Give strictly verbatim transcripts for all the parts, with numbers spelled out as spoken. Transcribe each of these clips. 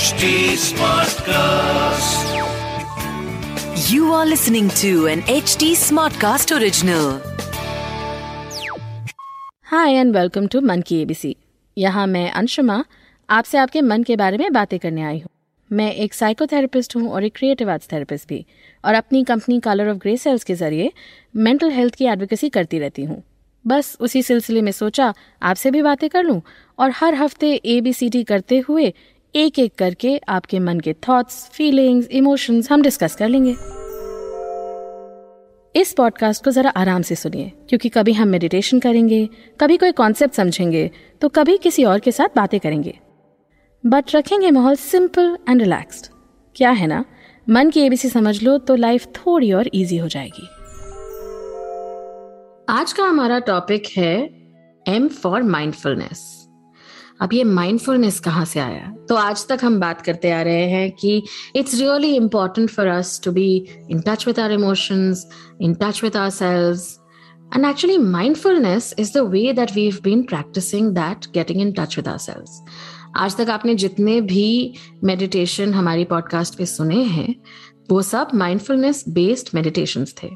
H T Smartcast. You are listening to an H T Smartcast original. Hi and welcome to Mann Ki ABC. यहाँ मैं अंशुमा आपसे आपके मन के बारे में बातें करने आई हूँ। मैं एक साइकोथेरेपिस्ट हूँ और एक क्रिएटिव आर्ट्स थेरेपिस्ट भी, और अपनी company colour of grey cells के जरिए मेंटल हेल्थ की एडवोकेसी करती रहती हूँ। बस उसी सिलसिले में सोचा आपसे भी बातें कर लूँ और हर हफ्ते एबीसीडी करते हुए एक एक करके आपके मन के थॉट्स, फीलिंग्स, इमोशंस हम डिस्कस कर लेंगे। इस पॉडकास्ट को जरा आराम से सुनिए, क्योंकि कभी हम मेडिटेशन करेंगे, कभी कोई कॉन्सेप्ट समझेंगे, तो कभी किसी और के साथ बातें करेंगे, बट रखेंगे माहौल सिंपल एंड रिलैक्स्ड। क्या है ना, मन की एबीसी समझ लो तो लाइफ थोड़ी और इजी हो जाएगी। आज का हमारा टॉपिक है एम फॉर माइंडफुलनेस। अब ये माइंडफुलनेस कहाँ से आया? तो आज तक हम बात करते आ रहे हैं कि it's really important for us to be in touch with our emotions, in touch with ourselves, and actually mindfulness is the way that we have been practising that getting in touch with ourselves. आज तक आपने जितने भी meditation हमारी podcast पे सुने हैं, वो सब माइंडफुलनेस बेस्ड मेडिटेशंस थे।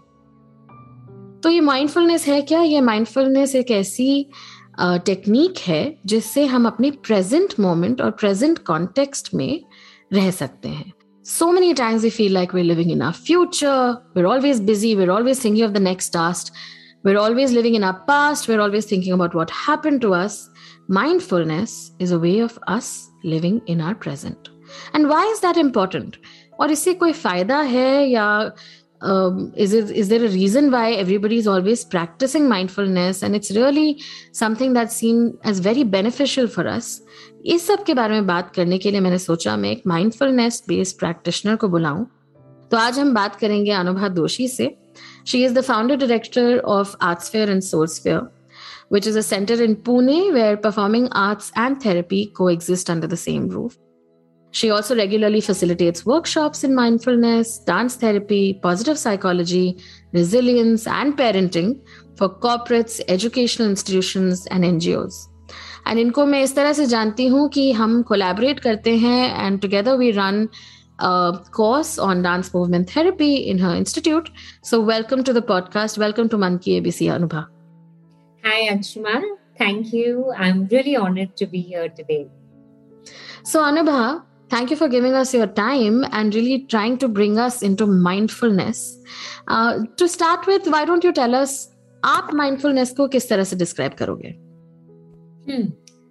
तो ये माइंडफुलनेस है क्या? ये माइंडफुलनेस एक ऐसी टेक्निक uh, है जिससे हम अपने प्रेजेंट मोमेंट और प्रेजेंट कॉन्टेक्स्ट में रह सकते हैं। So many times we feel like we're living in our future, we're always busy, we're always thinking of the next task, we're always living in our past, we're always thinking about what happened to us. Mindfulness is a way of us living in our present. And why is that important? और इससे कोई फायदा है या Um, is it is there a reason why everybody is always practicing mindfulness and it's really something that's seen as very beneficial for us? इस सब के बारे में बात करने के लिए मैंने सोचा मैं एक mindfulness based practitioner को बुलाऊं। तो आज हम बात करेंगे अनुभा दोषी से। She is the founder director of Artsphere and Soulsphere, which is a center in Pune where performing arts and therapy coexist under the same roof. She also regularly facilitates workshops in mindfulness, dance therapy, positive psychology, resilience, and parenting for corporates, educational institutions, and N G Os. And इनको मैं इस तरह से जानती हूँ कि हम collaborate करते हैं and together we run a course on dance movement therapy in her institute. So welcome to the podcast. Welcome to Man Ki A B C, Anubha. Hi, Anshuma. Thank you. I'm really honored to be here today. So Anubha, thank you for giving us your time and really trying to bring us into mindfulness. Uh, to start with, why don't you tell us, आप mindfulness को किस तरह से describe करोगे? Hmm.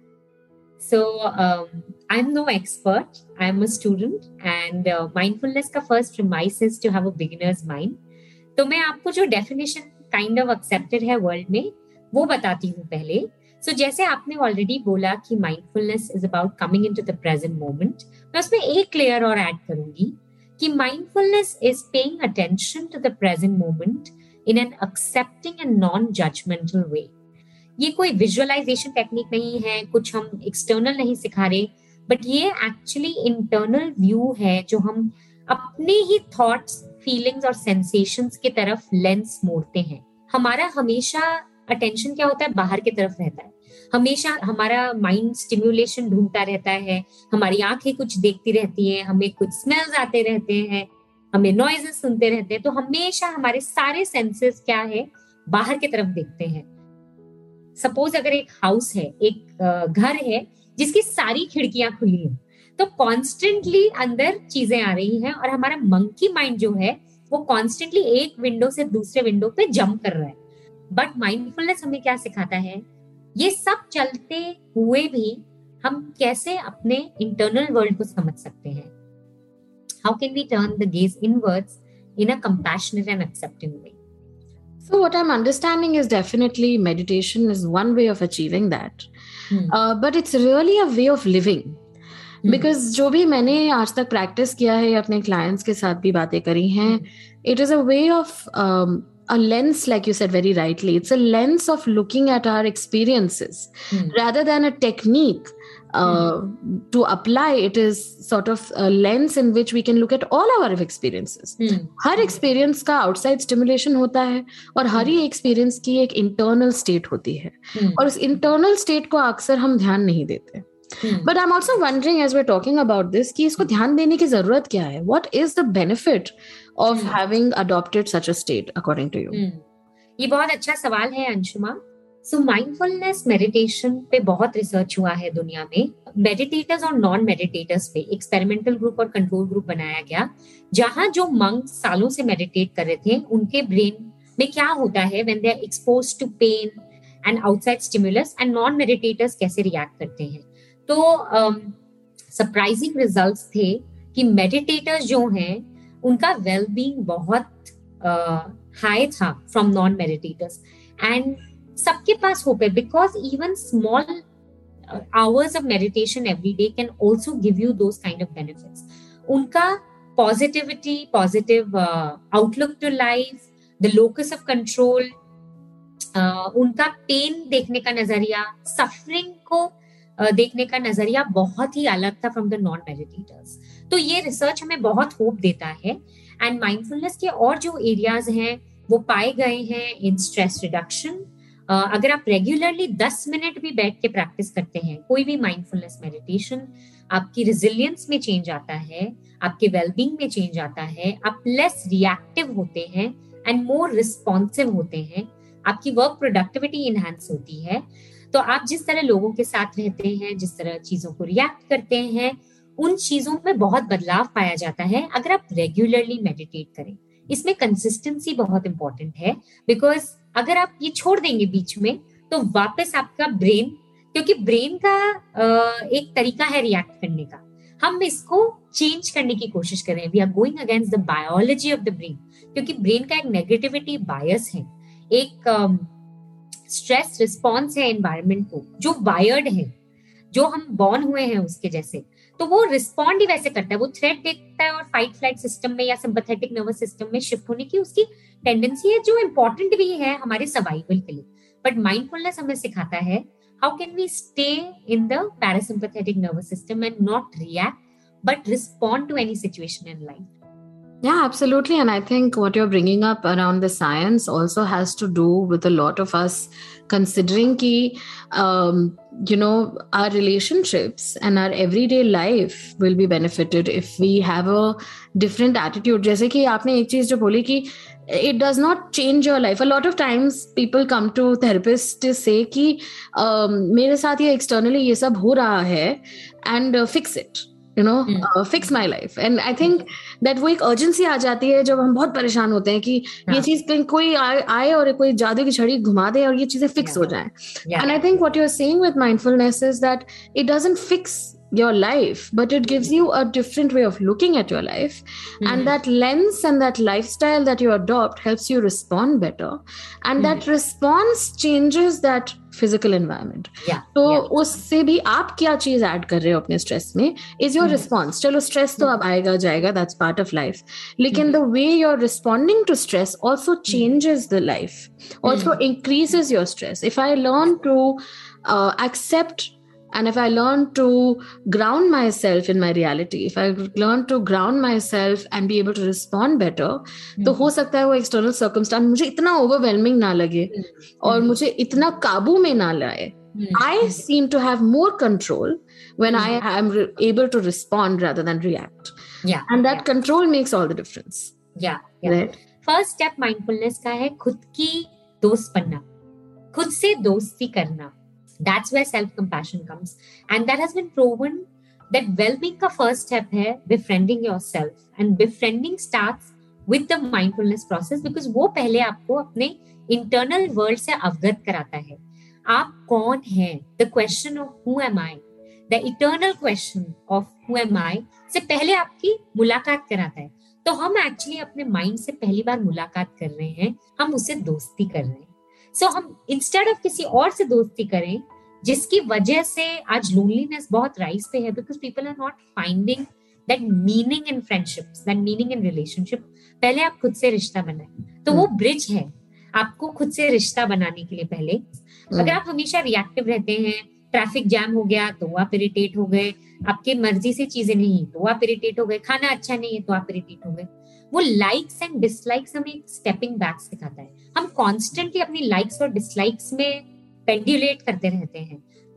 So, um, I'm no expert. I'm a student and uh, mindfulness का first premise is to have a beginner's mind. तो मैं आपको जो definition kind of accepted है world में, वो बताती हूँ पहले. So, जैसे आपने ऑलरेडी बोला कि mindfulness is about coming into the present moment, मैं उसमें एक लेयर और ऐड करूंगी कि mindfulness is paying attention to the present moment in an accepting and non judgemental way. ये कोई विजुअलाइजेशन टेक्निक नहीं है, कुछ हम एक्सटर्नल नहीं सिखा रहे, बट ये एक्चुअली इंटरनल व्यू है जो हम अपने ही थॉट्स, फीलिंग्स और सेंसेशंस की तरफ लेंस मोड़ते हैं। हमारा हमेशा अटेंशन क्या होता है, बाहर की तरफ रहता है। हमेशा हमारा माइंड स्टिम्युलेशन ढूंढता रहता है, हमारी आंखें कुछ देखती रहती हैं, हमें कुछ स्मेल्स आते रहते हैं, हमें नॉइजेस सुनते रहते हैं। तो हमेशा हमारे सारे सेंसेस क्या है, बाहर की तरफ देखते हैं। सपोज अगर एक हाउस है, एक घर है जिसकी सारी खिड़कियां खुली हैं, तो कॉन्स्टेंटली अंदर चीजें आ रही हैं और हमारा मंकी माइंड जो है वो कॉन्स्टेंटली एक विंडो से दूसरे विंडो पे जंप कर रहा है। बट माइंडफुलनेस हमें क्या सिखाता है, ये सब चलते हुए भी हम कैसे अपने इंटरनल वर्ल्ड को समझ सकते हैं। How can we turn the gaze inwards in a compassionate and accepting way? So what I'm understanding is definitely meditation is one way of achieving that. Hmm. Uh, but it's really a way of living. Hmm. Because जो भी मैंने आज तक practice किया है, अपने clients के साथ भी बातें करी हैं, hmm. it is a way of um, a lens, like you said very rightly. It's a lens of looking at our experiences hmm. rather than a technique. Uh, hmm. To apply, it is sort of a lens in which we can look at all our experiences. Hmm. Her experience का outside stimulation होता है और हर ही experience की एक internal state होती है hmm. और उस internal state को अक्सर हम ध्यान नहीं देते. But I am also wondering as we talking about this कि इसको ध्यान देने की जरूरत क्या है? What is the benefit of having adopted such a state according to you? ये बहुत अच्छा सवाल है अंशुमा. सो माइंडफुलनेस मेडिटेशन पे बहुत रिसर्च हुआ है दुनिया में. मेडिटेटर्स और नॉन मेडिटेटर्स पे एक्सपेरिमेंटल ग्रुप और कंट्रोल ग्रुप बनाया गया, जहां जो मंक सालों से मेडिटेट कर रहे थे उनके ब्रेन में क्या होता है when they are exposed to pain and outside stimulus, and non meditators कैसे रिएक्ट करते हैं. तो सरप्राइजिंग um, रिजल्ट्स थे कि मेडिटेटर्स जो हैं उनका वेलबींग बहुत हाई uh, था फ्रॉम नॉन मेडिटेटर्स. एंड सबके पास होप है because even small hours of meditation every day can also give you those kind of benefits. उनका positivity, positive outlook to life, the locus of control, उनका pain देखने का नजरिया, suffering को uh, देखने का नजरिया बहुत ही अलग था फ्रॉम द नॉन मेडिटेटर्स. तो ये रिसर्च हमें बहुत होप देता है. एंड माइंडफुलनेस के और जो एरियाज हैं वो पाए गए हैं इन स्ट्रेस रिडक्शन. Uh, अगर आप रेगुलरली दस मिनट भी बैठ के प्रैक्टिस करते हैं कोई भी माइंडफुलनेस मेडिटेशन, आपकी रिजिलियंस में चेंज आता है, आपके वेलबींग में चेंज आता है, आप लेस रिएक्टिव होते हैं एंड मोर रिस्पॉन्सिव होते हैं, आपकी वर्क प्रोडक्टिविटी इनहैंस होती है. तो आप जिस तरह लोगों के साथ रहते हैं, जिस तरह चीजों को रिएक्ट करते हैं, उन चीजों में बहुत बदलाव पाया जाता है अगर आप रेगुलरली मेडिटेट करें. इसमें कंसिस्टेंसी बहुत इंपॉर्टेंट है, बिकॉज अगर आप ये छोड़ देंगे बीच में तो वापस आपका ब्रेन, क्योंकि ब्रेन का एक तरीका है रिएक्ट करने का, हम इसको चेंज करने की कोशिश करें. We are going against the biology of the brain, क्योंकि ब्रेन का एक नेगेटिविटी बायस है, एक स्ट्रेस रिस्पॉन्स है एनवायरनमेंट को जो वायर्ड है, जो हम बॉर्न हुए हैं उसके जैसे. तो वो रिस्पॉन्ड ही वैसे करता है, वो थ्रेट देखता है और फाइट फ्लाइट सिस्टम में या सिंपैथेटिक नर्वस सिस्टम में शिफ्ट होने की उसकी टेंडेंसी है, जो इंपॉर्टेंट भी है हमारे सर्वाइवल के लिए. बट माइंडफुलनेस हमें सिखाता है how can we stay in the parasympathetic nervous system and not react but respond to any situation in life. Yeah, absolutely. And I think what you're bringing up around the science also has to do with a lot of us considering ki, um, you know, our relationships and our everyday life will be benefited if we have a different attitude. जैसे कि आपने एक चीज जो बोली कि it does not change your life. A lot of times people come to therapists to say कि um, मेरे साथ ये externally ये सब हो रहा है and uh, fix it. You know, hmm. uh, fix my life. And I think that वो एक urgency आ जाती है जब हम बहुत परेशान होते हैं कि yeah. ये चीज कहीं कोई आए, आए और कोई जादू की छड़ी घुमा दे और ये चीजें fix yeah. हो जाएं. Yeah. And I think what you're saying with mindfulness is that it doesn't fix your life, but it gives you a different way of looking at your life. Mm-hmm. And that lens and that lifestyle that you adopt helps you respond better. And mm-hmm. that response changes that physical environment. Yeah. तो yeah. उससे भी आप क्या चीज add कर रहे हो अपने स्ट्रेस में is your mm-hmm. response. चलो स्ट्रेस तो अब आएगा जाएगा, that's part of life. लेकिन mm-hmm. the way you're responding to stress also changes the life, also mm-hmm. increases your stress. If I learn to uh, accept and if I learn to ground myself in my reality, if I learn to ground myself and be able to respond better, mm-hmm. तो हो सकता है वो external circumstance मुझे इतना overwhelming ना लगे mm-hmm. और मुझे इतना काबू में ना लाए. Mm-hmm. I seem to have more control when mm-hmm. I am re- able to respond rather than react. Yeah. And that yeah. control makes all the difference. Yeah. yeah. Right? First step mindfulness का है खुद की दोस्त बनना, खुद से दोस्ती करना. That's where self-compassion comes. And that has been proven that well-being का first step है befriending yourself. And befriending starts with the mindfulness process because वो पहले आपको अपने internal world से अवगत कराता है. आप कौन हैं? The question of who am I? The eternal question of who am I से पहले आपकी मुलाकात कराता है. तो हम actually अपने mind से पहली बार मुलाकात कर रहे हैं, हम उससे दोस्ती कर रहे हैं. सो so, हम इंस्टेड ऑफ किसी और से दोस्ती करें, जिसकी वजह से आज लोनलीनेस बहुत राइज पे है because people are not finding that meaning in friendships, that meaning in relationship. पहले आप खुद से रिश्ता बनाएं, तो वो ब्रिज है आपको खुद से रिश्ता बनाने के लिए. पहले अगर आप हमेशा रिएक्टिव रहते हैं, ट्रैफिक जैम हो गया तो आप इरिटेट हो गए, आपके मर्जी से चीजें नहीं तो आप इरिटेट हो गए, खाना अच्छा नहीं है तो आप इरिटेट हो गए. वो लाइक्स एंड डिसलाइक्स हमें एक स्टेपिंग बैक सिखाता है. हम कॉन्स्टेंटली अपनी लाइक्स और डिसलाइक्स में पेंडुलेट करते रहते हैं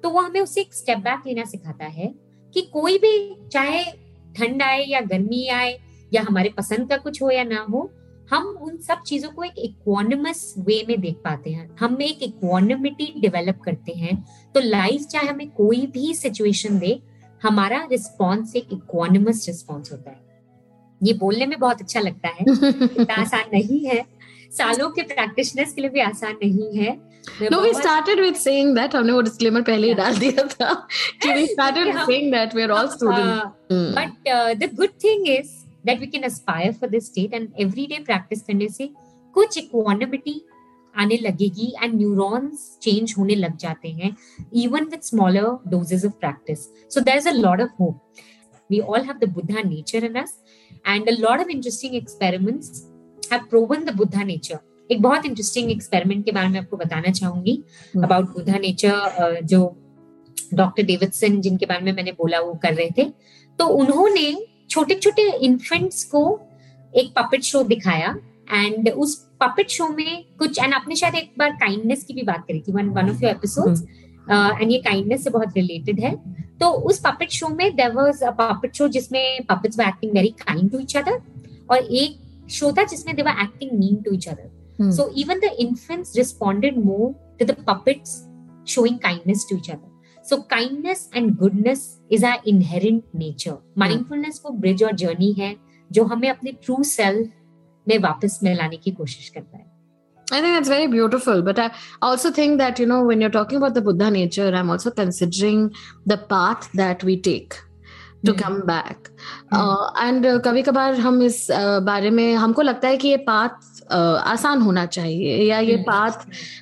तो वो हमें उससे एक स्टेप बैक लेना सिखाता है कि कोई भी, चाहे ठंड आए या गर्मी आए या हमारे पसंद का कुछ हो या ना हो, हम उन सब चीजों को एक इक्वानिमस वे में देख पाते हैं, हम एक इक्वानिमिटी डेवलप करते हैं। तो लाइफ चाहे हमें कोई भी सिचुएशन दे, हमारा रिस्पॉन्स एक इक्वानिमस रिस्पॉन्स होता है। ये बोलने में बहुत अच्छा लगता है, इतना आसान नहीं है, सालों के प्रैक्टिशनर्स के लिए भी आसान नहीं है। No, we started with saying that. हमने वो disclaimer पहले ही डाल दिया था कि we started with saying that we are all students. Uh, hmm. But uh, the good thing is that we can aspire for this state, and everyday practice करने से कुछ equanimity आने लगेगी and neurons change होने लग जाते हैं, even with smaller doses of practice. So there's a lot of hope. We all have the Buddha nature in us, and a lot of interesting experiments have proven the Buddha nature. एक बहुत interesting experiment के बारे में आपको बताना चाहूंगी about Buddha nature, जो doctor Davidson जिनके बारे में मैंने बोला वो कर रहे थे। तो उन्होंने छोटे छोटे इन्फेंट्स को एक पपेट शो दिखाया, एंड उस पपेट शो में कुछ, एंड आपने शायद एक बार काइंडनेस की भी बात करी थी, one one of your episodes, and ये काइंडनेस से बहुत रिलेटेड है। तो उस पपेट शो में there was a puppet show जिसमें puppets were acting very kind to each other, और एक शो था जिसमें they were acting mean to each other. Hmm. So even the infants responded more to the puppets showing kindness to each other. So kindness and goodness is our inherent nature. Mindfulness वो bridge और journey है जो हमें अपने true self में वापस मिलाने की कोशिश करता है. I think that's very beautiful, but I also think that, you know, when you're talking about the Buddha nature, I'm also considering the path that we take to hmm. come back. Hmm. Uh, and uh, कभी कभार हम इस uh, बारे में, हमको लगता है कि ये पाथ uh, आसान होना चाहिए, या ये पाथ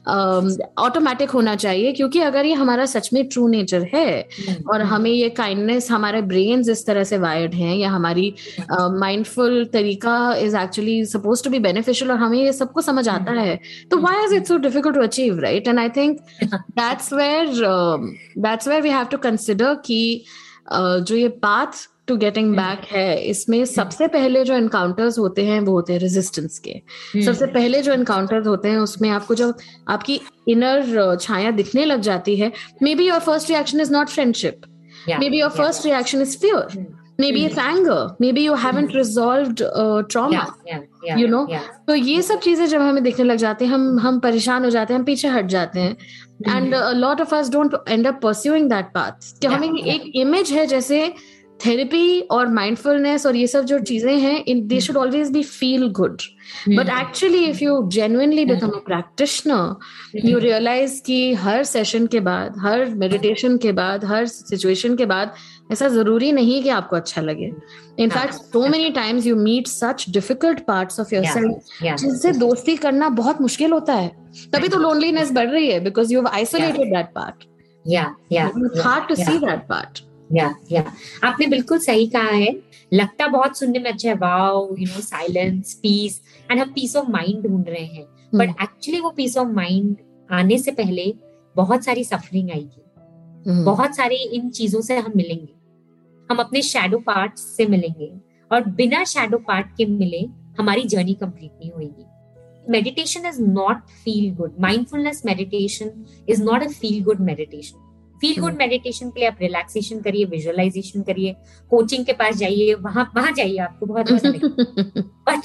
ऑटोमेटिक uh, होना चाहिए, क्योंकि अगर ये हमारा सच में ट्रू नेचर है hmm. और हमें ये काइंडनेस, हमारे ब्रेन्स इस तरह से वायर्ड हैं, या हमारी माइंडफुल uh, तरीका is actually suppose to be beneficial, और हमें ये सबको समझ आता hmm. है, तो why is it so difficult to achieve, right? And I think that's where that's where we have to consider कि Uh, जो ये पाथ टू गेटिंग बैक है, इसमें सबसे पहले जो एनकाउंटर्स होते हैं वो होते हैं रेजिस्टेंस के. सबसे पहले जो एनकाउंटर्स होते हैं उसमें आपको जो आपकी इनर छाया दिखने लग जाती है, maybe your first reaction is not friendship, maybe your first reaction is fear, maybe it's anger, maybe you haven't resolved uh, trauma, yeah, yeah, yeah, you know, yeah. तो ये सब चीजें जब हमें दिखने लग जाते हैं, हम हम परेशान हो जाते हैं, हम पीछे हट जाते हैं, and a lot of us don't end up pursuing that path. कि हमें एक इमेज है जैसे थेरेपी और माइंडफुलनेस और ये सब जो चीजें हैं, they should always be feel good. But actually if you genuinely become a practitioner, you realize कि हर सेशन के बाद, हर मेडिटेशन के बाद, हर सिचुएशन के बाद ऐसा जरूरी नहीं कि आपको अच्छा लगे. In fact, so many times you meet such difficult parts of yourself जिनसे दोस्ती करना बहुत मुश्किल होता है. तभी तो loneliness बढ़ रही है, because you've isolated that part. Yeah, yeah. It's hard to see that part. Yeah, yeah. आपने बिल्कुल सही कहा है. लगता बहुत सुनने में अच्छा है, wow, you know, silence, peace, and हम peace of mind ढूंढ रहे हैं. But actually वो peace of mind आने से पहले बहुत सारी suffering आएगी. Hmm. बहुत सारे इन चीजों से हम मिलेंगे, हम अपने शैडो पार्ट से मिलेंगे, और बिना शैडो पार्ट के मिले हमारी जर्नी कंप्लीट नहीं होगी. Meditation is not feel good. Mindfulness meditation is not a feel good meditation. Feel good meditation के लिए आप रिलैक्सेशन करिए, विजुअलाइजेशन करिए, कोचिंग के पास जाइए, वहां वहां जाइए, आपको बहुत मजा लगेगा.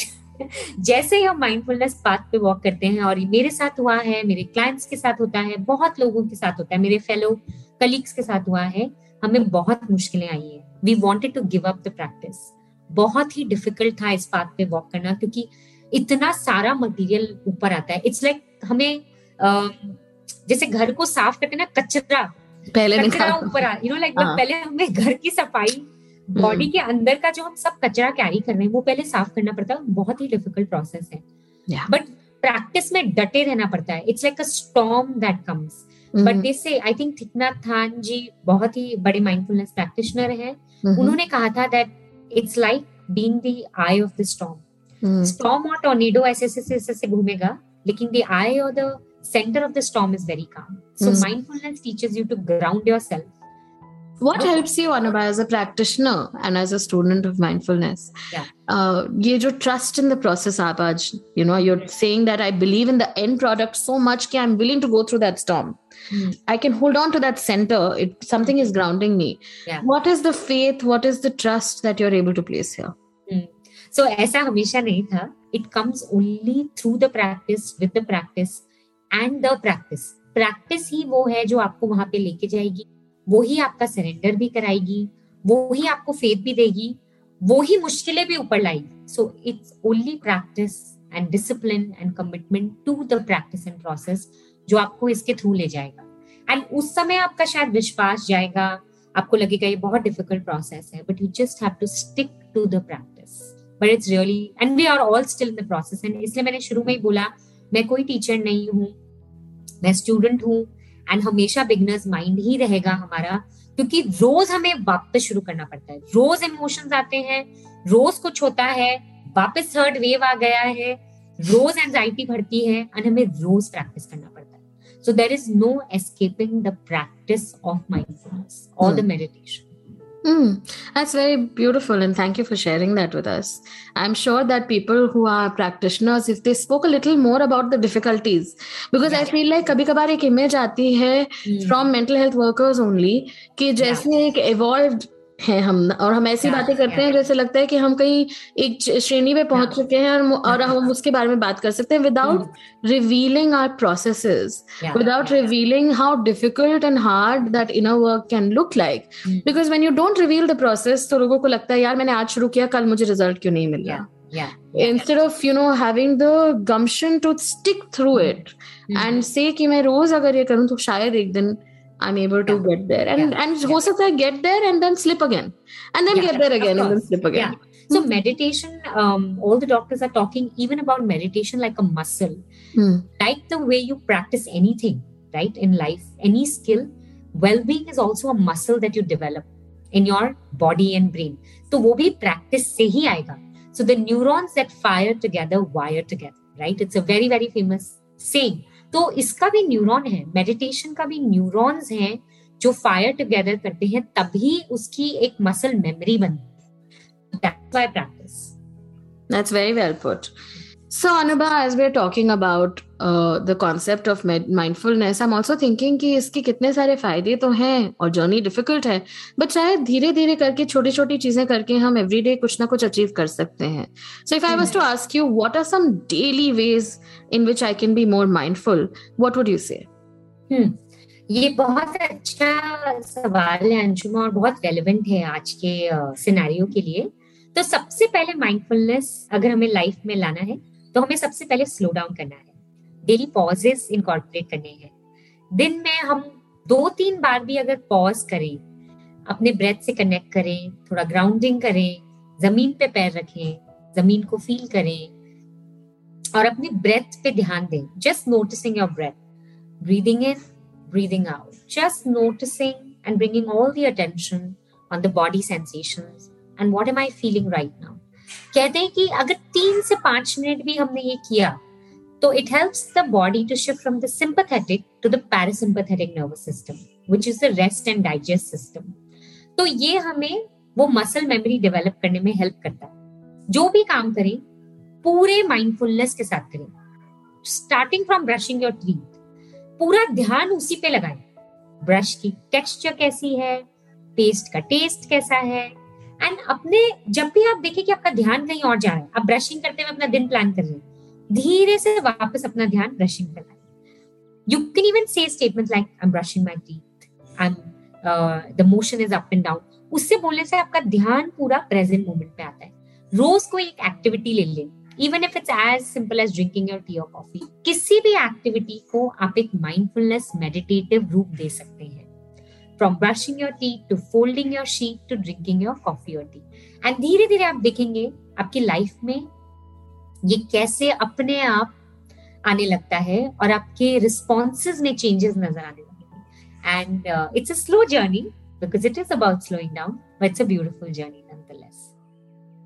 बट जैसे ही हम माइंडफुलनेस पाथ पे वॉक करते हैं, और मेरे साथ हुआ है, मेरे क्लाइंट्स के साथ होता है, बहुत लोगों के साथ होता है, मेरे फेलो कलीग्स के साथ हुआ है, हमें बहुत मुश्किलें आई है. We wanted to give up the practice. बहुत ही डिफिकल्ट था इस पाथ पे वॉक करना, क्योंकि इतना सारा मटेरियल ऊपर आता है. इट्स लाइक like हमें uh, जैसे घर को साफ करते ना, कचरा पहले कचरा ऊपर आ, यू नो लाइक पहले हमें घर की सफाई, बॉडी के अंदर का जो हम सब कचरा कैरी कर रहे हैं वो पहले साफ करना पड़ता है. बहुत ही डिफिकल्ट प्रोसेस है, बट प्रैक्टिस में डटे रहना पड़ता है. It's like a storm that comes. But they say, I think thick नथ हैन जी बहुत ही बड़े माइंडफुलनेस प्रैक्टिशनर हैं. उन्होंने कहा था that it's like being the eye of the storm. Storm और टॉर्नेडो ऐसे ऐसे ऐसे ऐसे घूमेगा, लेकिन द आई और the center of the storm is very calm. So mm. mindfulness teaches you to ground yourself, What helps you, Anubha, as a practitioner and as a student of mindfulness? Yeah. Uh, ये जो trust in the process आप आज, you know, you're saying that I believe in the end product so much कि I'm willing to go through that storm. Hmm. I can hold on to that center. It something is grounding me. Yeah. What is the faith? What is the trust that you're able to place here? Hmm. So ऐसा हमेशा नहीं था. It comes only through the practice, with the practice and the practice. Practice ही वो है जो आपको वहां पे लेके जाएगी, वो ही आपका सरेंडर भी कराएगी, वो ही आपको फेथ भी देगी, वो ही मुश्किलें भी ऊपर लाएगी. So it's only practice and discipline and commitment to the practice and process जो आपको इसके थ्रू ले जाएगा. एंड उस समय आपका शायद विश्वास जाएगा, आपको लगेगा ये बहुत डिफिकल्ट प्रोसेस है, but you just have to stick to the practice. But it's really, and we are all still in the process. एंड इसलिए मैंने शुरू में ही बोला, मैं कोई टीचर नहीं हूँ, मैं स्टूडेंट हूँ. एंड हमेशा बिगनर्स माइंड ही रहेगा हमारा, क्योंकि रोज हमें वापस शुरू करना पड़ता है. रोज इमोशंस आते हैं, रोज कुछ होता है, वापस थर्ड वेव आ गया है, रोज एंजाइटी बढ़ती है, एंड हमें रोज प्रैक्टिस करना पड़ता है. So there is no escaping the practice of mindfulness और the meditation. Mm, that's very beautiful, and thank you for sharing that with us. I'm sure that people who are practitioners, if they spoke a little more about the difficulties, because yeah. I feel like कभी कभार एक image आती है mm. from mental health workers only कि जैसे yeah. एक evolved है हम, और हम ऐसी yeah, बातें करते yeah. हैं जैसे लगता है कि हम कहीं एक श्रेणी पे पहुंच yeah. चुके हैं और, और हम उसके बारे में बात कर सकते हैं without mm. revealing our processes, yeah. without yeah. revealing how difficult and hard that inner work can look like. mm. Because when you don't reveal the process, तो लोगों को लगता है यार मैंने आज शुरू किया, कल मुझे रिजल्ट क्यों नहीं मिल रहा. yeah. yeah. yeah. Instead of, you know, having the gumption to stick through mm. it mm. and say कि मैं रोज अगर ये करूँ तो शायद एक दिन I'm able to yeah. get there, and yeah. and हो सकता है get there and then slip again, and then yeah. get there again and then slip again. Yeah. So mm. meditation, um, all the doctors are talking even about meditation like a muscle, mm. like the way you practice anything, right, in life, any skill. Well-being is also a muscle that you develop in your body and brain. तो वो भी practice से ही आएगा. So the neurons that fire together wire together, right? It's a very very famous saying. तो इसका भी neuron है, meditation का भी न्यूरॉन्स हैं जो फायर टुगेदर करते हैं, तभी उसकी एक मसल मेमोरी बनती है. That's why practice. That's very well put. So Anubha, as we're talking about uh, the concept of med- mindfulness, I'm also thinking कि इसके कितने सारे फायदे तो हैं और जर्नी डिफिकल्ट है, बट शायद धीरे धीरे करके छोटी छोटी चीजें करके हम एवरीडे कुछ ना कुछ अचीव कर सकते हैं. So if I was to ask you, what are some daily ways in which I can be more mindful, what would you say? Hmm. ये बहुत अच्छा सवाल है अंशुमा, और बहुत रेलेवेंट है आज के सिनेरियो uh, के लिए. तो सबसे पहले माइंडफुलनेस अगर हमें लाइफ में लाना है तो हमें सबसे पहले स्लो डाउन करना है, डेली पॉजेस इनकॉर्पोरेट करने हैं. दिन में हम दो तीन बार भी अगर पॉज करें, अपने ब्रेथ से कनेक्ट करें, थोड़ा ग्राउंडिंग करें, जमीन पे पैर रखें, जमीन को फील करें और अपनी ब्रेथ पे ध्यान दें. Just noticing your breath, breathing in, breathing out, just noticing and bringing all the attention on the body sensations and what am I feeling right now. कहते हैं कि अगर तीन से पांच मिनट भी हमने ये किया तो it helps the body to shift from the sympathetic to the parasympathetic nervous system, which is the rest and digest system. तो ये हमें वो मसल मेमोरी डेवलप करने में हेल्प करता है. जो भी काम करें पूरे माइंडफुलनेस के साथ करें. Starting from brushing your teeth, पूरा ध्यान उसी पे लगाएं. ब्रश की टेक्सचर कैसी है, पेस्ट का टेस्ट कैसा है, एंड अपने जब भी आप देखें कि आपका ध्यान कहीं और जा रहा है, आप ब्रशिंग करते हुए अपना दिन प्लान कर रहे हैं, धीरे से वापस अपना ध्यान ब्रशिंग पे लाएं. You can even say statements like I am brushing my teeth, I am the motion is up and down. उससे बोलने से आपका ध्यान पूरा प्रेजेंट मोमेंट पे आता है. रोज कोई एक एक्टिविटी ले लें, even if it's as simple as drinking your tea और कॉफी. किसी भी एक्टिविटी को आप एक माइंडफुलनेस मेडिटेटिव रूप दे सकते हैं. From brushing your teeth to folding your sheet to drinking your coffee or tea. And धीरे धीरे आप देखेंगे आपकी लाइफ में ये कैसे अपने आप आने लगता है और आपके रिस्पॉन्सेज में चेंजेस नजर आने लगेंगे. And it's a slow journey because it is about slowing down, but it's a beautiful journey nonetheless.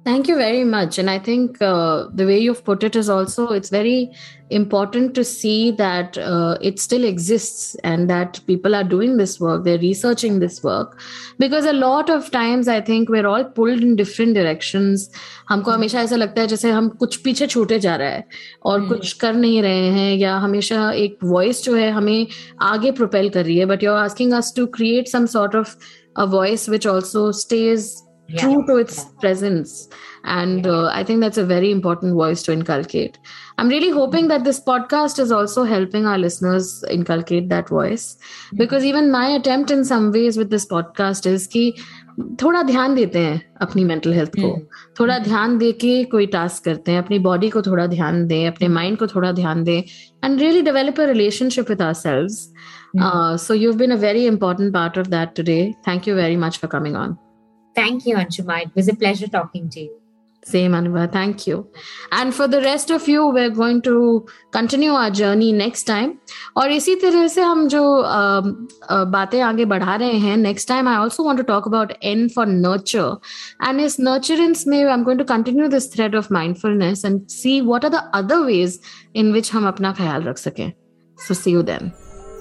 Thank you very much. And I think uh, the way you've put it is also, it's very important to see that uh, it still exists and that people are doing this work, they're researching this work. Because a lot of times I think we're all pulled in different directions. हमको हमेशा ऐसा लगता है जैसे हम कुछ पीछे छूटे जा रहा है और hmm. कुछ कर नहीं रहे हैं, या हमेशा एक वॉइस जो है हमें आगे प्रोपेल कर रही है. But you're asking us to create some sort of a voice which also stays Yeah. true to its yeah. presence, and yeah. uh, I think that's a very important voice to inculcate. I'm really hoping that this podcast is also helping our listeners inculcate that voice, mm-hmm. because even my attempt in some ways with this podcast is कि थोड़ा ध्यान देते हैं अपनी mental health को, mm-hmm. थोड़ा ध्यान दे के कोई task करते हैं, अपनी body को थोड़ा ध्यान दें, अपने mind को थोड़ा ध्यान दें, and really develop a relationship with ourselves. Mm-hmm. Uh, so you've been a very important part of that today. Thank you very much for coming on. Thank you, Anshuma. It was a pleasure talking to you. Same, Anuva. Thank you. And for the rest of you, we're going to continue our journey next time. और इसी तरह से हम जो बातें आगे बढ़ा रहे हैं, next time I also want to talk about N for nurture. And इस nurturance में I'm going to continue this thread of mindfulness and see what are the other ways in which हम अपना ख्याल रख सकें. So see you then.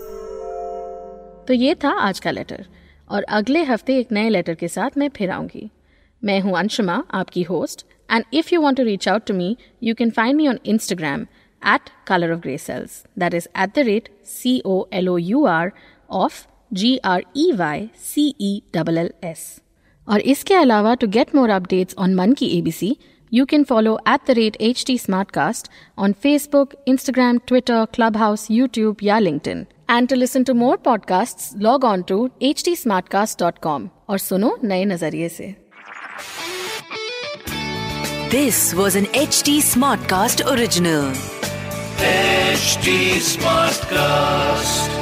तो ये था आज का लेटर, और अगले हफ्ते एक नए लेटर के साथ मैं फिर आऊंगी. मैं हूं अंशुमा, आपकी host, and if you want to reach out to me, you can find me on Instagram at colour of grey cells, that is at the rate C O L O U R of G R E Y C E double L S. और इसके अलावा to get more updates on Mann Ki ABC, you can follow at the rate H T Smartcast on Facebook, Instagram, Twitter, Clubhouse, YouTube या LinkedIn. And to listen to more podcasts, log on to h t smartcast dot com और सुनो नए नजरिए से. This was an H T Smartcast original. H T Smartcast.